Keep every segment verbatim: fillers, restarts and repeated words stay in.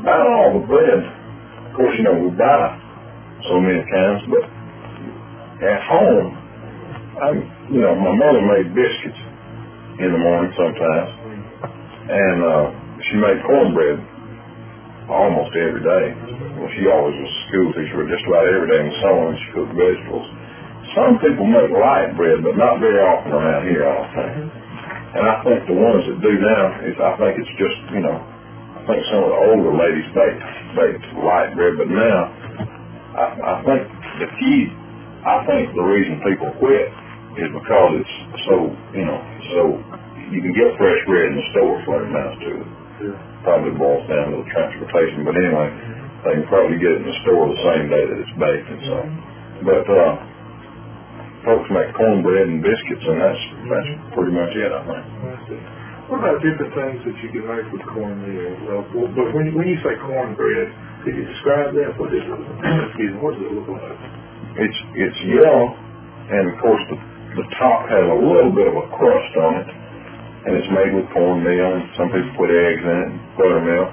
About all the bread. Of course, you know, we buy so many kinds, but at home, I, you know, my mother made biscuits in the morning sometimes, and uh, she made cornbread almost every day. Well, she always was a school teacher, but just about every day in the summer when she cooked vegetables. Some people make light bread, but not very often around here, I don't think. And I think the ones that do now, is I think it's just, you know, I think some of the older ladies bake, bake light bread, but now, I, I think the key, I think the reason people quit is because it's so, you know, so you can get fresh bread in the store for what it amounts to. Yeah. Probably boils down to the transportation, but anyway, they can probably get it in the store the same day that it's baked and so. But uh, folks make cornbread and biscuits, and that's that's pretty much it, I think. I see. What about different things that you can make with cornmeal? Well, well, but when you, when you say cornbread, could you describe that? What is it? Excuse me. What does it look like? It's it's yellow, and of course the the top has a little bit of a crust on it, and it's made with cornmeal. And some people put eggs in it, and buttermilk.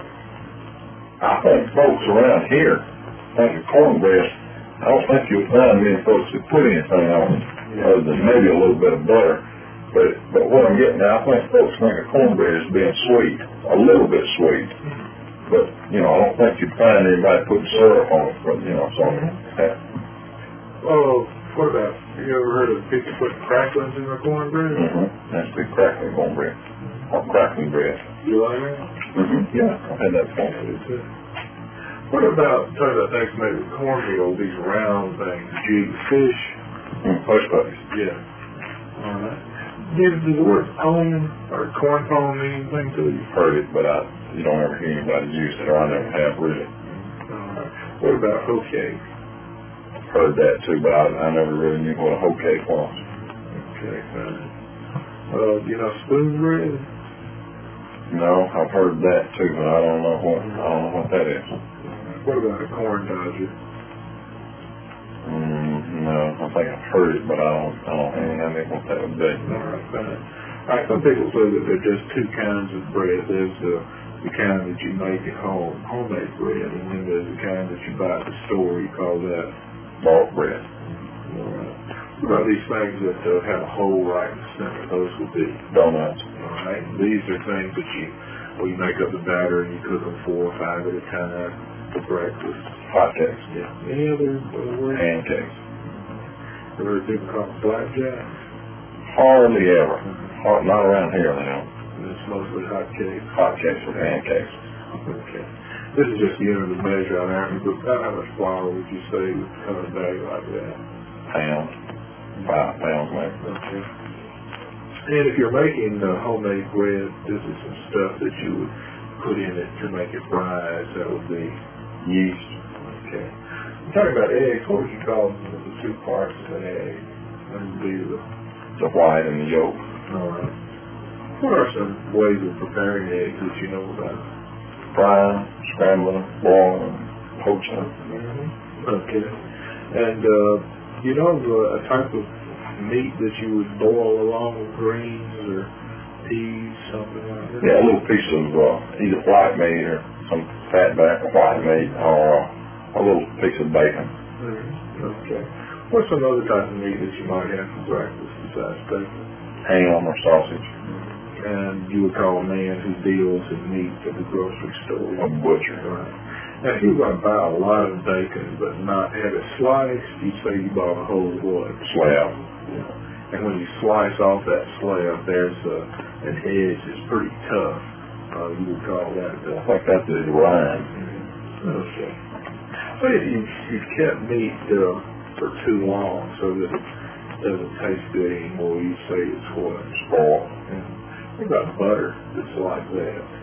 I think folks around here think of cornbread. I don't think you'll find many folks that put anything on it other than maybe a little bit of butter. But but what I'm getting at, I think folks think of cornbread as being sweet, a little bit sweet. But you know, I don't think you'd find anybody putting syrup on it, but you know, something like that. Oh, what about, you ever heard of people putting cracklings in their cornbread? Mm-hmm. That's big crackling cornbread, or crackling bread. You like that? Mm-hmm. Yeah, I've had that before. What about, talking about things made with cornmeal, these round things, did you eat fish? Mm, hush puppies. Yeah. All right. Did the word pone or corn pone mean anything to you? Heard it, but I you don't ever hear anybody use it, or I never have really. All right. What about hoe cake? Heard that too, but I, I never really knew what a hoe cake was. Okay, fine. Uh, you know, spoon bread? No, I've heard that too, but I don't know what I don't know what that is. What about a corn dodger? Mm, no, I think I've heard it, but I don't I don't have any idea what that would be. All right, fine. All right, some people say that there are just two kinds of bread. There's the the kind that you make at home, homemade bread, and then there's the kind that you buy at the store. You call that Bought bread. All right. What about these things that uh, have a hole right in the center? Those would be Donuts. all right. These are things that you, well, you make up the batter and you cook them four or five at a time for breakfast. Hot cakes. Yeah. Any other uh, words? Pancakes. Ever heard people call them blackjack? Hardly ever. Hard, not around here now. It's mostly hot cakes. Hot cakes or pancakes. Okay. This is just the unit of measure on average, but about how much flour would you say would come in a bag like that? Pound. Five pounds maybe. Okay. And if you're making uh, homemade bread, this is some stuff that you would put in it to make it rise. That would be Yeast. okay. I'm talking about eggs. What would you call them, the two parts of an egg? That would be the The white and the yolk. all right. What are some ways of preparing eggs that you know about? Frying, scrambling, boiling, poaching. Mm-hmm. Okay. And uh, you know uh, a type of meat that you would boil along with greens or peas, something like that? Yeah, a little piece of uh, either white meat or some fat back of white meat, or uh, a little piece of bacon. Mm-hmm. Okay. What's some other type of meat that you might have for breakfast besides bacon? Ham or sausage. And you would call a man who deals in meat at the grocery store A butcher. Right. Now, if you were going to buy a lot of bacon but not have it sliced, you'd say you bought a whole what? Slab. Yeah. And when you slice off that slab, there's a, an edge that's pretty tough. Uh, you would call that the... I think that's the rind. Mm-hmm. Okay. But if you, you've kept meat uh, for too long so that it doesn't taste good anymore, you say it's what? Spoiled. Yeah. What about butter that's like that?